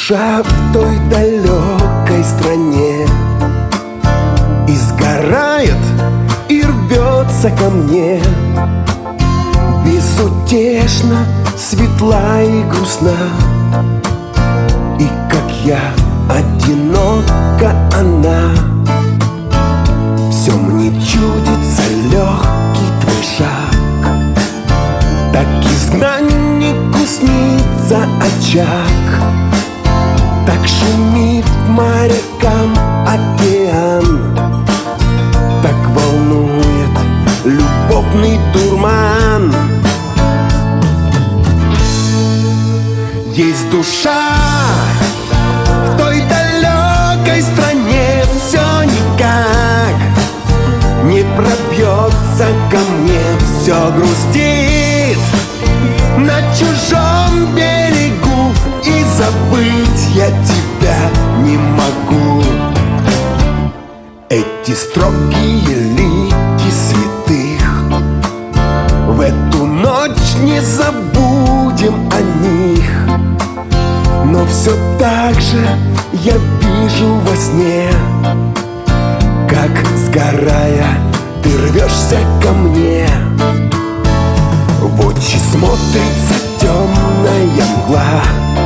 душа в той далекой стране и сгорает, и рвется ко мне, безутешно, светла и грустна. И как я, одинока она. Все мне чудится легкий твой шаг, так изгнаннику снится очаг. Так шумит морякам океан, так волнует любовный дурман. Есть душа в той далекой стране, все никак не пробьется ко мне, все грустит на чужом берегу, и забыть я тебя не могу. Эти строгие лики святых, в эту ночь не забудем о них. Но все так же я вижу во сне, как, сгорая, ты рвешься ко мне. В очи смотрится темная мгла,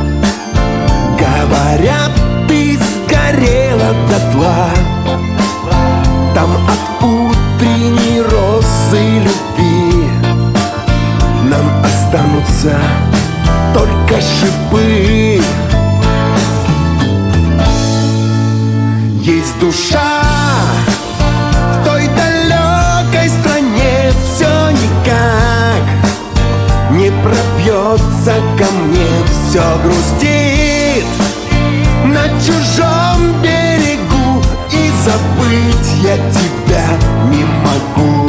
говорят, ты сгорела дотла. Там от утренней розы любви нам останутся только шипы. Есть душа в той далекой стране, все никак не пробьется ко мне, все грустит на чужом берегу, и забыть я тебя не могу.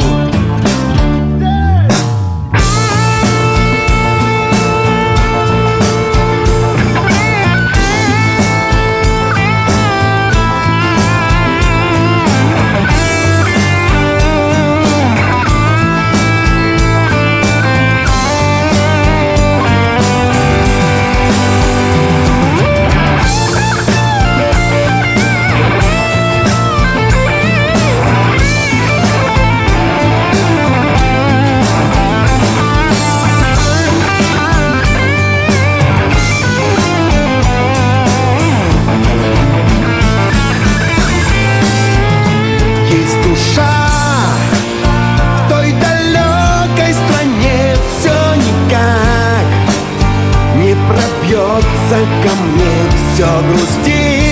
Пробьется ко мне, все грустит